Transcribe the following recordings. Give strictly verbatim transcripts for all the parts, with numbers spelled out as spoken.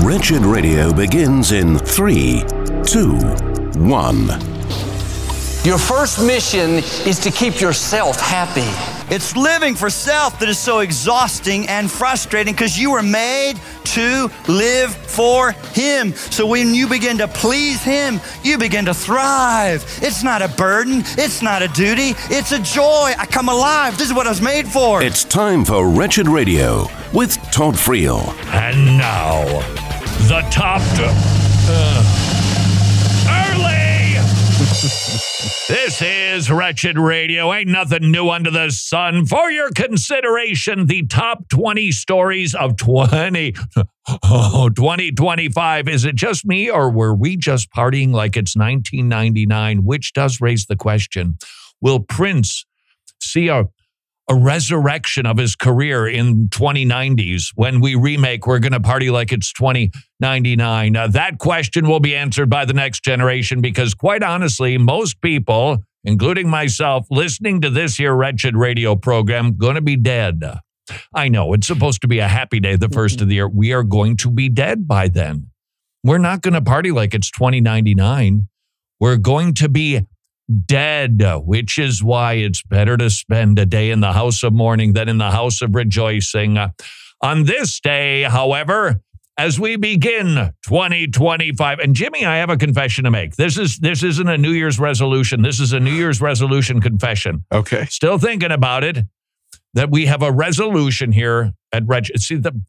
Wretched Radio begins in three, two, one. Your first mission is to keep yourself happy. It's living for self that is so exhausting and frustrating because you were made to live for Him. So when you begin to please Him, you begin to thrive. It's not a burden. It's not a duty. It's a joy. I come alive. This is what I was made for. It's time for Wretched Radio with Todd Friel. And now, the top... Uh, early! This is Wretched Radio. Ain't nothing new under the sun. For your consideration, the top twenty stories of twenty, oh, twenty twenty-five. Is it just me, or were we just partying like it's nineteen ninety-nine? Which does raise the question, will Prince see a, a resurrection of his career in twenty nineties when we remake We're Gonna Party Like It's twenty ninety-nine? Uh, that question will be answered by the next generation because, quite honestly, most people, including myself, listening to this here Wretched Radio program, gonna be dead. I know, it's supposed to be a happy day the first of the year. We are going to be dead by then. We're not gonna party like it's twenty ninety-nine. We're going to be dead, which is why it's better to spend a day in the house of mourning than in the house of rejoicing. Uh, on this day, however, as we begin twenty twenty-five, and Jimmy, I have a confession to make. This is this isn't a New Year's resolution. This is a New Year's resolution confession. Okay. Still thinking about it, that we have a resolution here at Reg. See, the,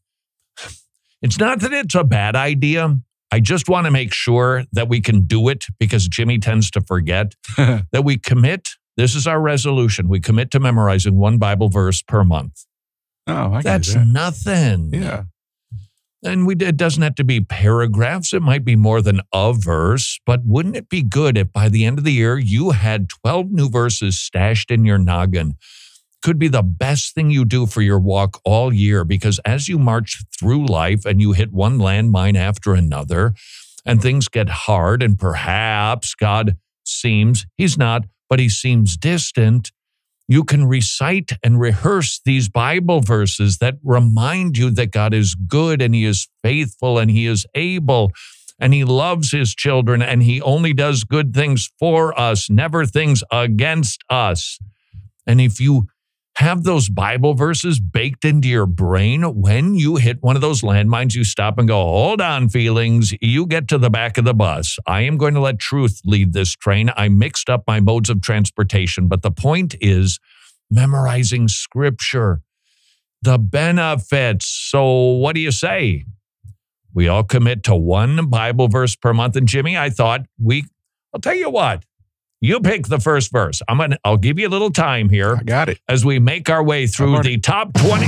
it's not that it's a bad idea. I just want to make sure that we can do it because Jimmy tends to forget that we commit. This is our resolution. We commit to memorizing one Bible verse per month. Oh, I That's that. nothing. Yeah. And we, it doesn't have to be paragraphs. It might be more than a verse. But wouldn't it be good if by the end of the year you had twelve new verses stashed in your noggin? Could be the best thing you do for your walk all year, because as you march through life and you hit one landmine after another and things get hard and perhaps God seems, He's not, but He seems distant, you can recite and rehearse these Bible verses that remind you that God is good and He is faithful and He is able and He loves His children and He only does good things for us, never things against us. And if you have those Bible verses baked into your brain, when you hit one of those landmines, you stop and go, hold on, feelings. You get to the back of the bus. I am going to let truth lead this train. I mixed up my modes of transportation. But the point is memorizing Scripture, the benefits. So what do you say? We all commit to one Bible verse per month. And Jimmy, I thought we, I'll tell you what. You pick the first verse. I'm gonna. I'll give you a little time here. I got it. As we make our way through already- the top twenty.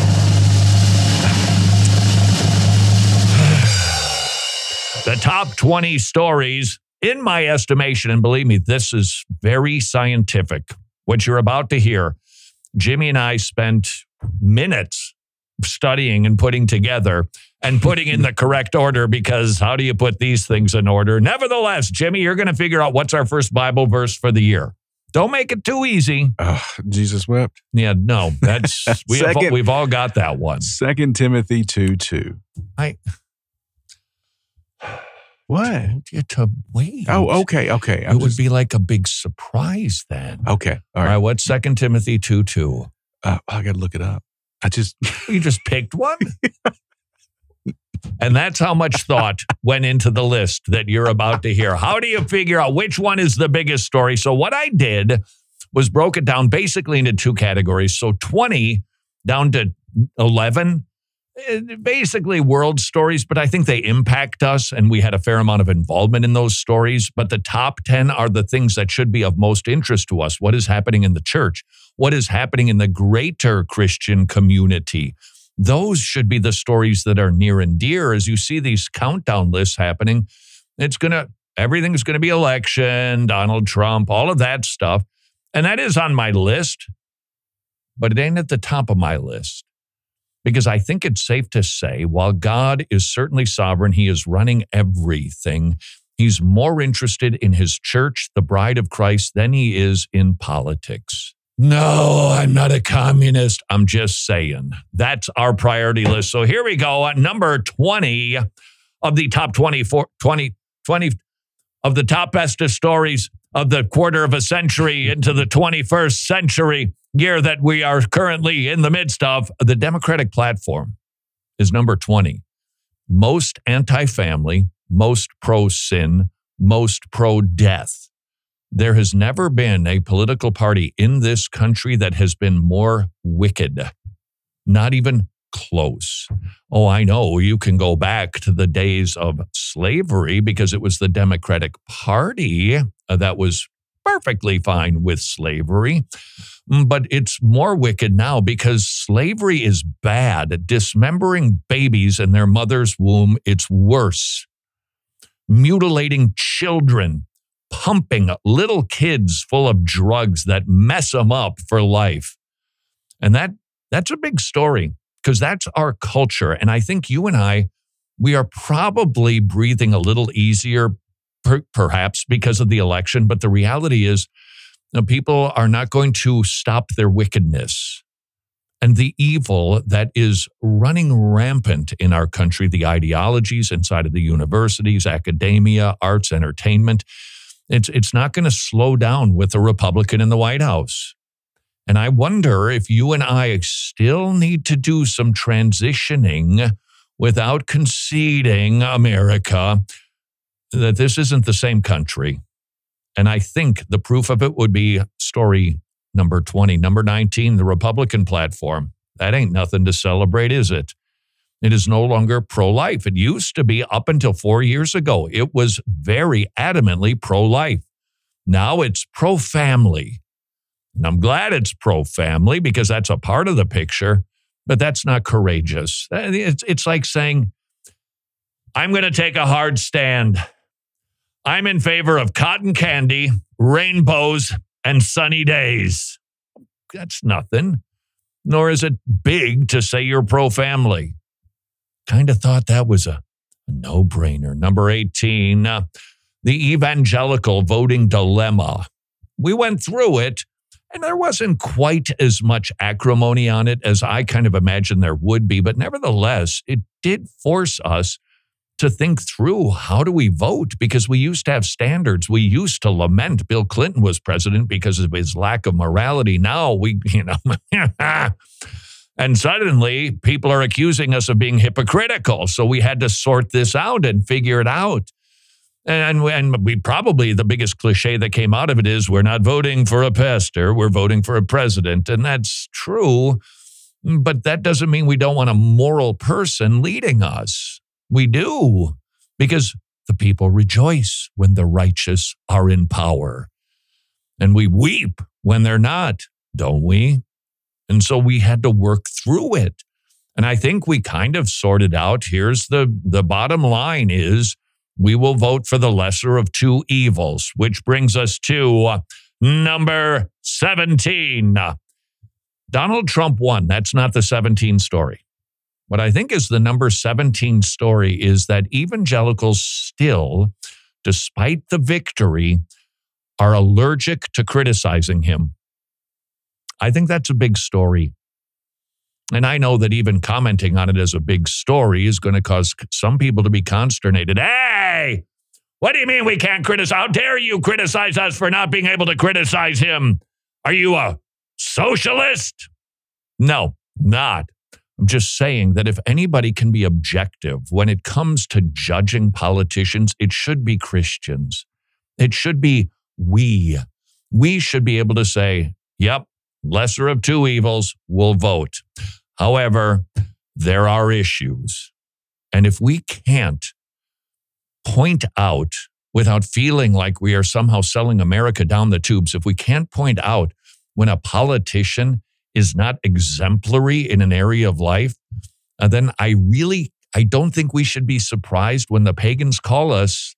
The top twenty stories, in my estimation, and believe me, this is very scientific. What you're about to hear, Jimmy and I spent minutes studying and putting together and putting in the correct order, because how do you put these things in order? Nevertheless, Jimmy, you're going to figure out what's our first Bible verse for the year. Don't make it too easy. Oh, Jesus wept. Yeah, no, that's we have, Second- we've all got that one. Second Timothy two two. I What? told you to wait. Oh, okay, okay. I'm It would just- be like a big surprise then. Okay, all All right. right, what's Second Timothy two two? Uh, I got to look it up. I just... You just picked one? And that's how much thought went into the list that you're about to hear. How do you figure out which one is the biggest story? So what I did was broke it down basically into two categories. So twenty down to eleven, eh, basically world stories, but I think they impact us and we had a fair amount of involvement in those stories. But the top ten are the things that should be of most interest to us. What is happening in the church? What is happening in the greater Christian community? Those should be the stories that are near and dear. As you see these countdown lists happening, it's going to, everything's going to be election, Donald Trump, all of that stuff. And that is on my list, but it ain't at the top of my list. Because I think it's safe to say, while God is certainly sovereign, He is running everything. He's more interested in His church, the bride of Christ, than He is in politics. No, I'm not a communist. I'm just saying. That's our priority list. So here we go. At number twenty of the top twenty-four, twenty, twenty of the top bestest stories of the quarter of a century into the twenty-first century year that we are currently in the midst of. The Democratic platform is number twenty. Most anti-family, most pro-sin, most pro-death. There has never been a political party in this country that has been more wicked. Not even close. Oh, I know you can go back to the days of slavery because it was the Democratic Party that was perfectly fine with slavery. But it's more wicked now because slavery is bad. Dismembering babies in their mother's womb, it's worse. Mutilating children, pumping little kids full of drugs that mess them up for life. And that that's a big story because that's our culture. And I think you and I, we are probably breathing a little easier, per, perhaps because of the election. But the reality is, you know, people are not going to stop their wickedness. And the evil that is running rampant in our country, the ideologies inside of the universities, academia, arts, entertainment, it's, it's not going to slow down with a Republican in the White House. And I wonder if you and I still need to do some transitioning without conceding, America, that this isn't the same country. And I think the proof of it would be story number twenty. Number nineteen, the Republican platform. That ain't nothing to celebrate, is it? It is no longer pro-life. It used to be up until four years ago. It was very adamantly pro-life. Now it's pro-family. And I'm glad it's pro-family because that's a part of the picture, but that's not courageous. It's, it's like saying, I'm going to take a hard stand. I'm in favor of cotton candy, rainbows, and sunny days. That's nothing. Nor is it big to say you're pro-family. Kind of thought that was a, a no-brainer. Number eighteen, uh, the evangelical voting dilemma. We went through it, and there wasn't quite as much acrimony on it as I kind of imagined there would be. But nevertheless, it did force us to think through how do we vote? Because we used to have standards. We used to lament Bill Clinton was president because of his lack of morality. Now we, you know, and suddenly people are accusing us of being hypocritical. So we had to sort this out and figure it out. And, and we probably, the biggest cliche that came out of it is we're not voting for a pastor, we're voting for a president. And that's true, but that doesn't mean we don't want a moral person leading us. We do, because the people rejoice when the righteous are in power. And we weep when they're not, don't we? And so we had to work through it. And I think we kind of sorted out, here's the, the bottom line is, we will vote for the lesser of two evils, which brings us to number seventeen. Donald Trump won. That's not the seventeen story. What I think is the number seventeen story is that evangelicals still, despite the victory, are allergic to criticizing him. I think that's a big story. And I know that even commenting on it as a big story is going to cause some people to be consternated. Hey, what do you mean we can't criticize? How dare you criticize us for not being able to criticize him? Are you a socialist? No, not. I'm just saying that if anybody can be objective when it comes to judging politicians, it should be Christians. It should be we. We should be able to say, yep, lesser of two evils, we'll vote. However, there are issues. And if we can't point out without feeling like we are somehow selling America down the tubes, if we can't point out when a politician is not exemplary in an area of life, uh, then I really, I don't think we should be surprised when the pagans call us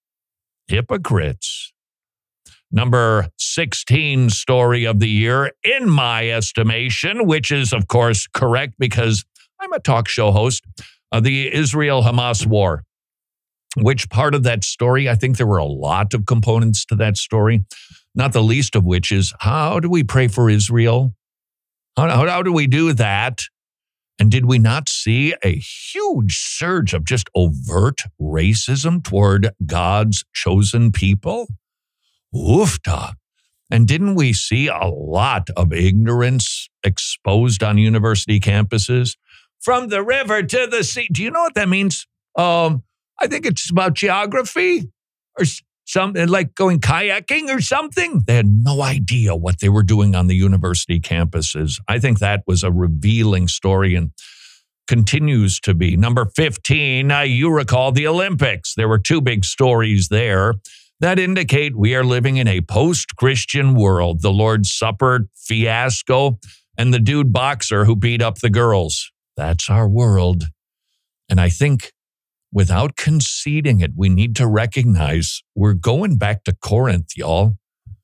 hypocrites. Number sixteen story of the year, in my estimation, which is, of course, correct because I'm a talk show host, uh, the Israel-Hamas war. Which part of that story? I think there were a lot of components to that story, not the least of which is, how do we pray for Israel? How, how, how do we do that? And did we not see a huge surge of just overt racism toward God's chosen people? Oofta. And didn't we see a lot of ignorance exposed on university campuses? From the river to the sea. Do you know what that means? Um, I think it's about geography or something, like going kayaking or something. They had no idea what they were doing on the university campuses. I think that was a revealing story and continues to be. Number fifteen, uh, you recall the Olympics. There were two big stories there that indicate we are living in a post-Christian world. The Lord's Supper fiasco and the dude boxer who beat up the girls. That's our world. And I think without conceding it, we need to recognize we're going back to Corinth, y'all.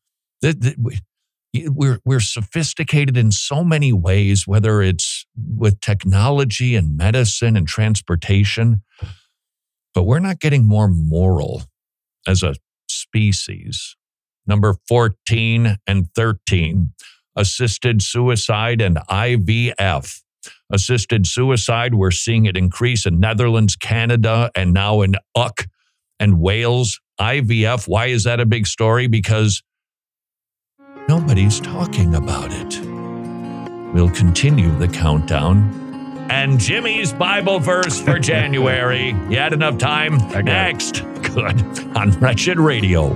We're, we're sophisticated in so many ways, whether it's with technology and medicine and transportation, but we're not getting more moral as a species. Number fourteen and thirteen, assisted suicide and I V F. Assisted suicide, we're seeing it increase in Netherlands, Canada, and now in U K and Wales. I V F, why is that a big story? Because nobody's talking about it. We'll continue the countdown. And Jimmy's Bible verse for January. You had enough time? Next. Good. On Wretched Radio.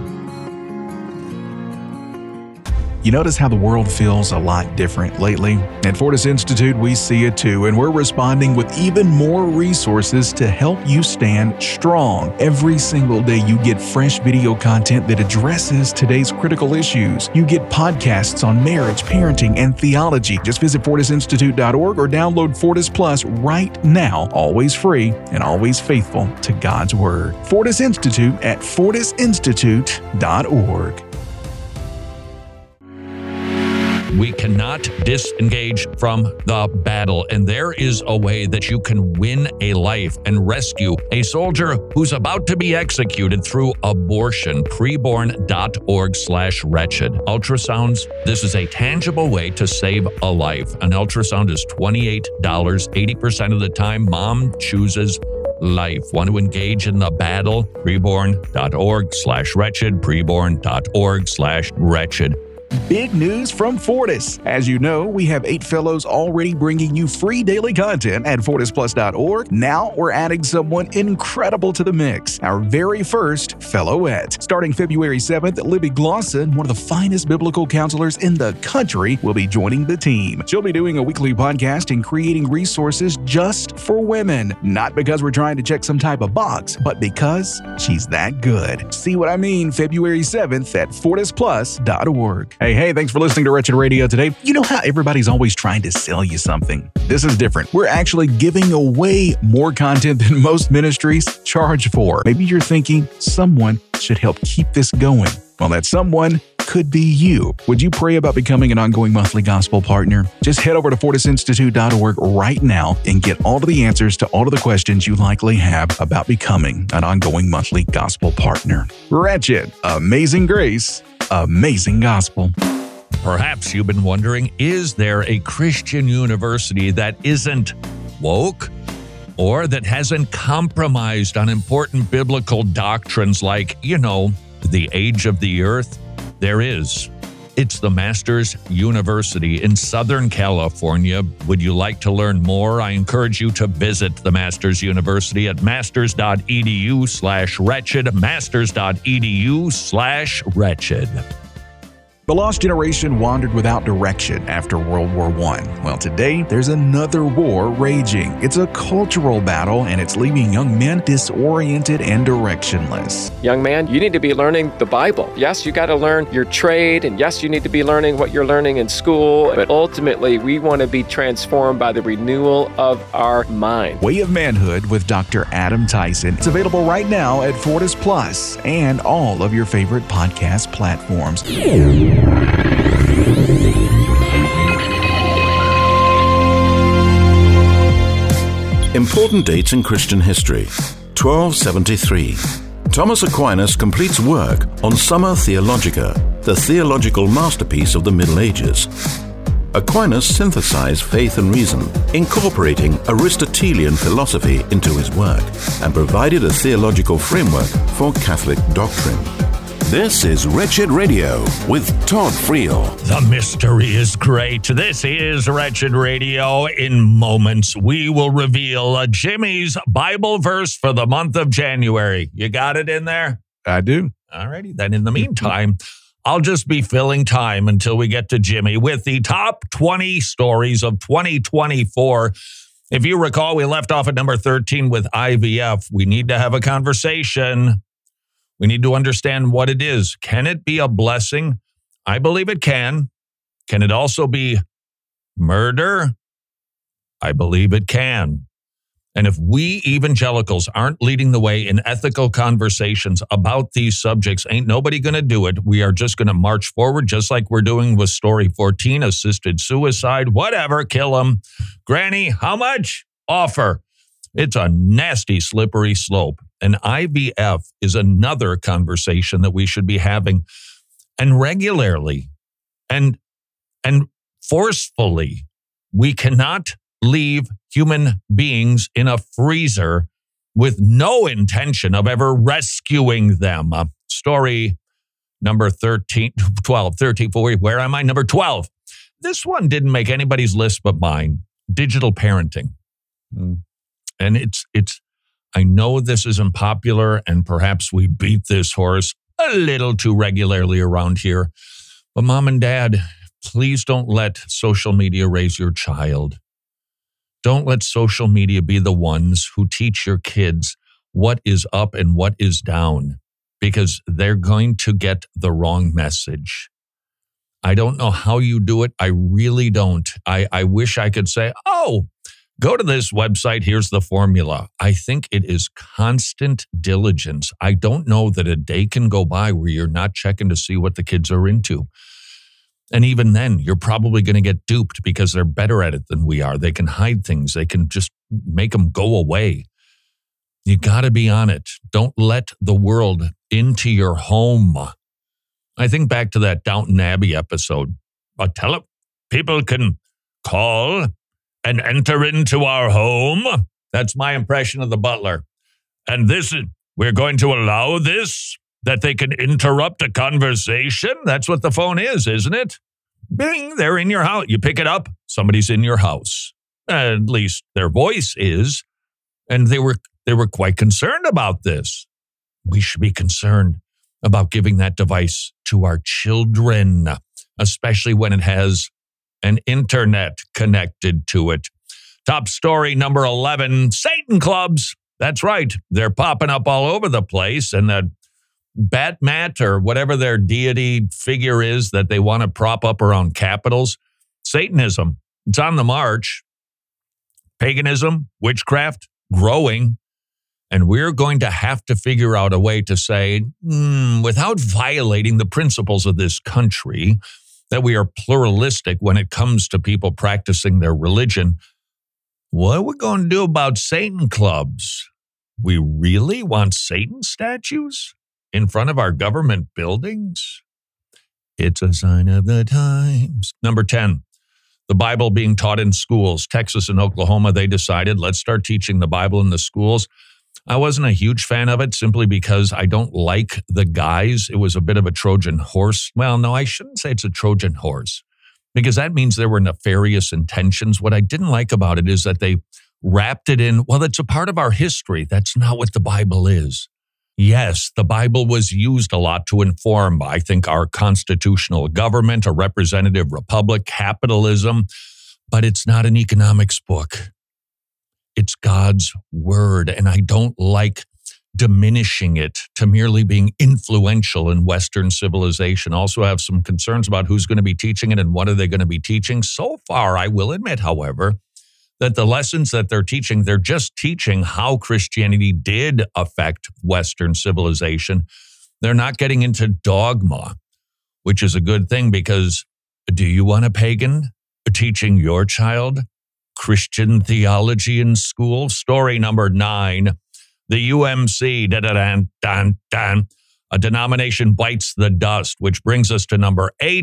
You notice how the world feels a lot different lately? At Fortis Institute, we see it too, and we're responding with even more resources to help you stand strong. Every single day, you get fresh video content that addresses today's critical issues. You get podcasts on marriage, parenting, and theology. Just visit fortis institute dot org or download Fortis Plus right now. Always free and always faithful to God's Word. Fortis Institute at fortis institute dot org. We cannot disengage from the battle, and there is a way that you can win a life and rescue a soldier who's about to be executed through abortion. preborn dot org slash wretched. Ultrasounds, this is a tangible way to save a life. An ultrasound is twenty-eight dollars. eighty percent of the time, mom chooses life. Want to engage in the battle? preborn dot org slash wretched. preborn dot org slash wretched. Big news from Fortis. As you know, we have eight fellows already bringing you free daily content at fortis plus dot org. Now we're adding someone incredible to the mix, our very first fellowette. Starting February seventh, Libby Glosson, one of the finest biblical counselors in the country, will be joining the team. She'll be doing a weekly podcast and creating resources just for women. Not because we're trying to check some type of box, but because she's that good. See what I mean? February seventh at fortis plus dot org. Hey, hey, thanks for listening to Wretched Radio today. You know how everybody's always trying to sell you something? This is different. We're actually giving away more content than most ministries charge for. Maybe you're thinking someone should help keep this going. Well, that someone could be you. Would you pray about becoming an ongoing monthly gospel partner? Just head over to fortis institute dot org right now and get all of the answers to all of the questions you likely have about becoming an ongoing monthly gospel partner. Wretched, amazing grace, amazing gospel. Perhaps you've been wondering, is there a Christian university that isn't woke or that hasn't compromised on important biblical doctrines like, you know, the age of the earth? There is. It's the Masters University in Southern California. Would you like to learn more? I encourage you to visit the Masters University at masters dot e d u slash wretched, masters dot e d u slash wretched. The lost generation wandered without direction after World War One. Well, today, there's another war raging. It's a cultural battle, and it's leaving young men disoriented and directionless. Young man, you need to be learning the Bible. Yes, you got to learn your trade, and yes, you need to be learning what you're learning in school, but ultimately, we want to be transformed by the renewal of our mind. Way of Manhood with Doctor Adam Tyson. It's available right now at Fortis Plus and all of your favorite podcast platforms. Important dates in Christian history. twelve seventy-three. Thomas Aquinas completes work on Summa Theologica, the theological masterpiece of the Middle Ages. Aquinas synthesized faith and reason, incorporating Aristotelian philosophy into his work, and provided a theological framework for Catholic doctrine. This is Wretched Radio with Todd Friel. The mystery is great. This is Wretched Radio. In moments, we will reveal a Jimmy's Bible verse for the month of January. You got it in there? I do. All righty. Then in the meantime, I'll just be filling time until we get to Jimmy with the top twenty stories of twenty twenty-four. If you recall, we left off at number thirteen with I V F. We need to have a conversation. We need to understand what it is. Can it be a blessing? I believe it can. Can it also be murder? I believe it can. And if we evangelicals aren't leading the way in ethical conversations about these subjects, ain't nobody going to do it. We are just going to march forward just like we're doing with story fourteen, assisted suicide, whatever, kill them. Granny, how much? Offer. It's a nasty, slippery slope. And I V F is another conversation that we should be having, and regularly and, and forcefully. We cannot leave human beings in a freezer with no intention of ever rescuing them. Uh, story number thirteen, twelve, thirteen, four, where am I? Number twelve. This one didn't make anybody's list but mine. Digital parenting. Mm. And it's, it's, I know this is unpopular, and perhaps we beat this horse a little too regularly around here. But mom and dad, please don't let social media raise your child. Don't let social media be the ones who teach your kids what is up and what is down, because they're going to get the wrong message. I don't know how you do it. I really don't. I, I wish I could say, oh, go to this website. Here's the formula. I think it is constant diligence. I don't know that a day can go by where you're not checking to see what the kids are into. And even then, you're probably going to get duped because they're better at it than we are. They can hide things. They can just make them go away. You got to be on it. Don't let the world into your home. I think back to that Downton Abbey episode. I tell it, people can call and enter into our home. That's my impression of the butler. And this is, we're going to allow this, that they can interrupt a conversation. That's what the phone is, isn't it? Bing, they're in your house. You pick it up, somebody's in your house. At least their voice is. And they were they were quite concerned about this. We should be concerned about giving that device to our children, especially when it has an internet connected to it. Top story number eleven, Satan clubs. That's right. They're popping up all over the place. And the Batmat, or whatever their deity figure is that they want to prop up around capitals, Satanism, it's on the march. Paganism, witchcraft, growing. And we're going to have to figure out a way to say, mm, without violating the principles of this country, that we are pluralistic when it comes to people practicing their religion. What are we going to do about Satan clubs? We really want Satan statues in front of our government buildings? It's a sign of the times. Number ten, the Bible being taught in schools. Texas and Oklahoma, they decided, let's start teaching the Bible in the schools. I wasn't a huge fan of it simply because I don't like the guys. It was a bit of a Trojan horse. Well, no, I shouldn't say it's a Trojan horse, because that means there were nefarious intentions. What I didn't like about it is that they wrapped it in, well, it's a part of our history. That's not what the Bible is. Yes, the Bible was used a lot to inform, I think, our constitutional government, a representative republic, capitalism, but it's not an economics book. It's God's word, and I don't like diminishing it to merely being influential in Western civilization. Also have some concerns about who's going to be teaching it and what are they going to be teaching. So far, I will admit, however, that the lessons that they're teaching, they're just teaching how Christianity did affect Western civilization. They're not getting into dogma, which is a good thing, because do you want a pagan teaching your child Christian theology in school? Story number nine, the U M C, da-da-dan, dan, dan, a denomination bites the dust, which brings us to number eight,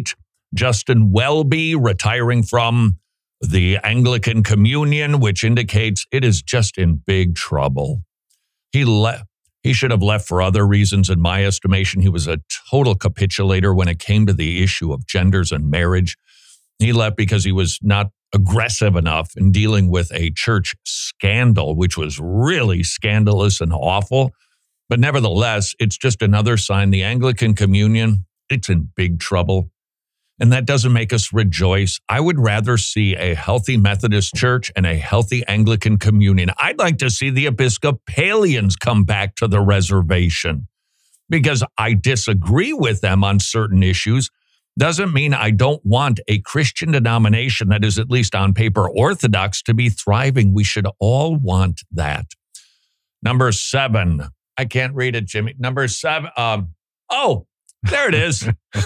Justin Welby retiring from the Anglican Communion, which indicates it is just in big trouble. He left. He should have left for other reasons. In my estimation, he was a total capitulator when it came to the issue of genders and marriage. He left because he was not aggressive enough in dealing with a church scandal, which was really scandalous and awful. But nevertheless, it's just another sign. The Anglican Communion, it's in big trouble. And that doesn't make us rejoice. I would rather see a healthy Methodist church and a healthy Anglican Communion. I'd like to see the Episcopalians come back to the reservation because I disagree with them on certain issues. Doesn't mean I don't want a Christian denomination that is at least on paper orthodox to be thriving. We should all want that. Number seven. I can't read it, Jimmy. Number seven. Um, oh, there it is.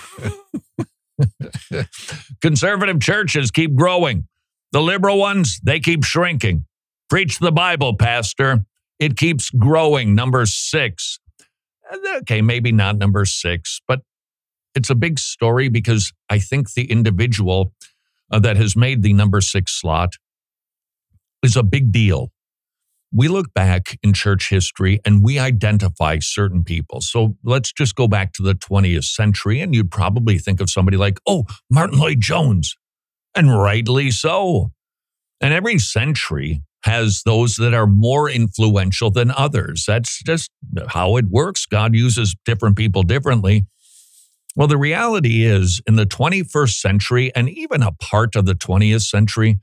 Conservative churches keep growing. The liberal ones, they keep shrinking. Preach the Bible, Pastor. It keeps growing. Number six. Okay, maybe not number six, but it's a big story because I think the individual uh, that has made the number six slot is a big deal. We look back in church history and we identify certain people. So let's just go back to the twentieth century and you'd probably think of somebody like, oh, Martin Lloyd-Jones. And rightly so. And every century has those that are more influential than others. That's just how it works. God uses different people differently. Well, the reality is in the twenty-first century and even a part of the twentieth century,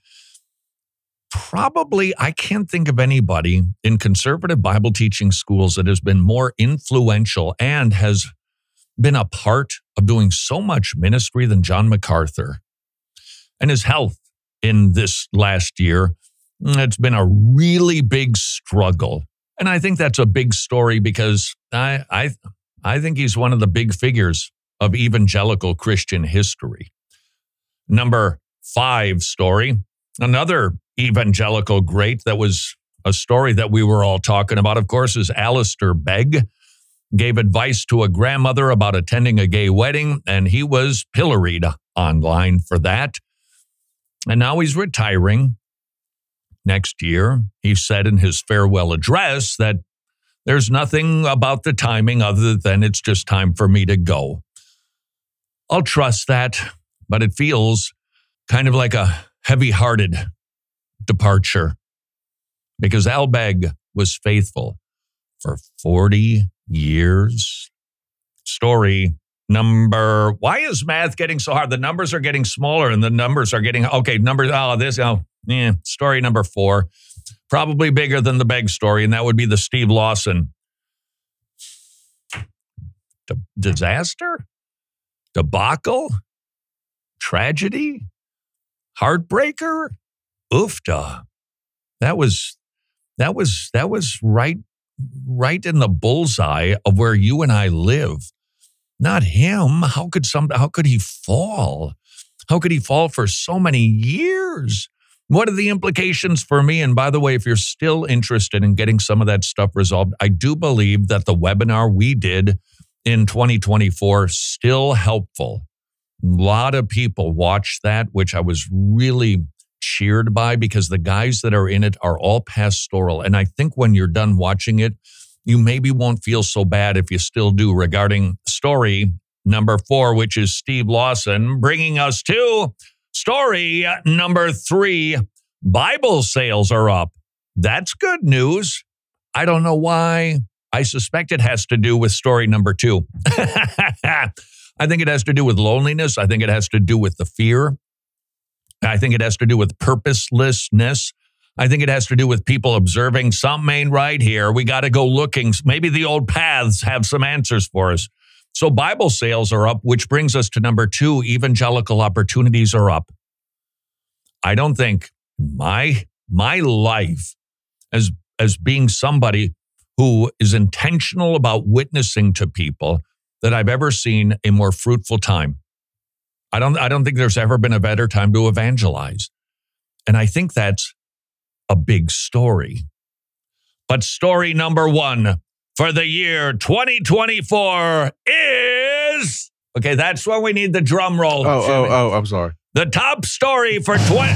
probably, I can't think of anybody in conservative Bible teaching schools that has been more influential and has been a part of doing so much ministry than John MacArthur. And his health in this last year, it's been a really big struggle. And I think that's a big story because I, I, I think he's one of the big figures of evangelical Christian history. Number five story, another evangelical great that was a story that we were all talking about, of course, is Alistair Begg. Gave advice to a grandmother about attending a gay wedding, and he was pilloried online for that. And now he's retiring. Next year, he said in his farewell address that there's nothing about the timing other than it's just time for me to go. I'll trust that, but it feels kind of like a heavy-hearted departure because Al Begg was faithful for forty years. Story number, why is math getting so hard? The numbers are getting smaller and the numbers are getting, okay, numbers, oh, this, oh, yeah. Story number four, probably bigger than the Begg story, and that would be the Steve Lawson D- disaster, debacle, tragedy, heartbreaker, oofda. That was, that was, that was right, right in the bullseye of where you and I live. Not him. How could some, how could he fall? How could he fall for so many years? What are the implications for me? And by the way, if you're still interested in getting some of that stuff resolved, I do believe that the webinar we did in twenty twenty-four still helpful. A lot of people watched that, which I was really cheered by because the guys that are in it are all pastoral. And I think when you're done watching it, you maybe won't feel so bad if you still do regarding story number four, which is Steve Lawson, bringing us to story number three. Bible sales are up. That's good news. I don't know why. I suspect it has to do with story number two. I think it has to do with loneliness. I think it has to do with the fear. I think it has to do with purposelessness. I think it has to do with people observing something ain't right here. We got to go looking. Maybe the old paths have some answers for us. So Bible sales are up, which brings us to number two, evangelical opportunities are up. I don't think my, my life as, as being somebody who is intentional about witnessing to people that I've ever seen a more fruitful time. I don't, I don't think there's ever been a better time to evangelize. And I think that's a big story. But story number one for the year twenty twenty-four is Okay, that's when we need the drum roll. Oh, Jimmy. oh, oh, I'm sorry. The top story for twenty.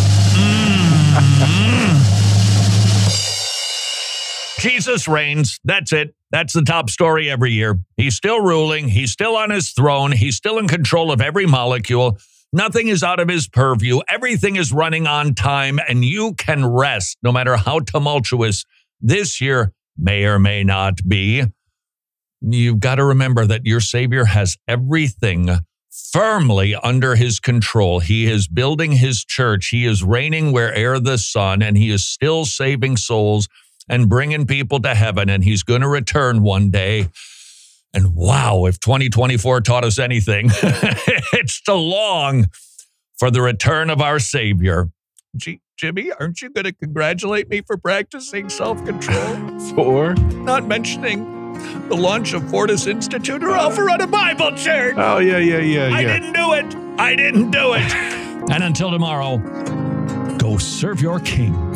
Jesus reigns. That's it. That's the top story every year. He's still ruling. He's still on his throne. He's still in control of every molecule. Nothing is out of his purview. Everything is running on time, and you can rest no matter how tumultuous this year may or may not be. You've got to remember that your Savior has everything firmly under his control. He is building his church. He is reigning where'er the sun, and he is still saving souls and bringing people to heaven, and he's going to return one day. And wow, if twenty twenty-four taught us anything, it's to long for the return of our Savior. Gee, Jimmy, aren't you going to congratulate me for practicing self-control? For? Not mentioning the launch of Fortis Institute or Alpharetta Bible Church. Oh, yeah, yeah, yeah, yeah. I didn't do it. I didn't do it. And until tomorrow, go serve your king.